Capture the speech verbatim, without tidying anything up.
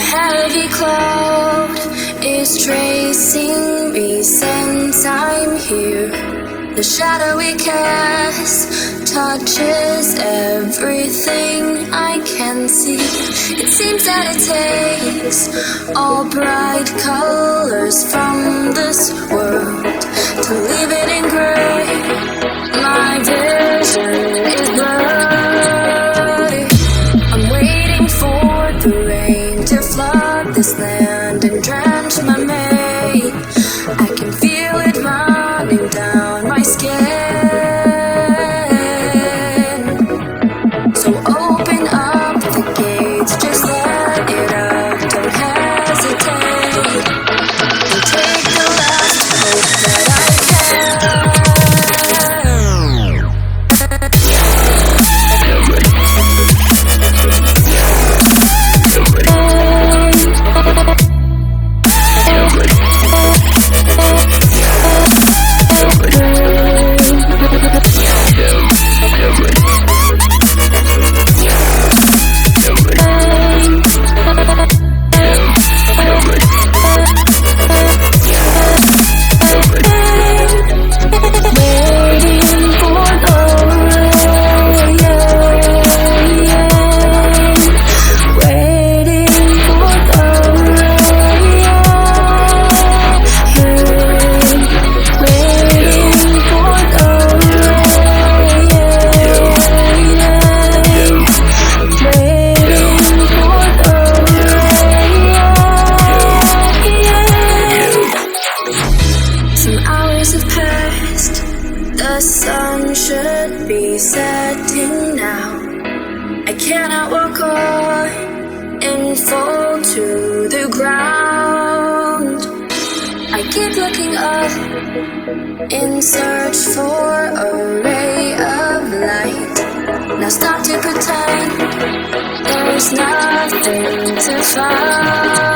heavy cloud is tracing me since I'm here. The shadow we cast touches everything I can see. It seems that it takes all bright colors from this world to leave it in gray. My vision is blurry. I'm waiting for the rain to flood this land and drench my mate. I can feel it running down my skin. So open up the gates, just let it out, don't hesitate. And take the last hope that I the sun should be setting now. I cannot walk on and fall to the ground. I keep looking up in search for a ray of light. Now stop to pretend there's nothing to find.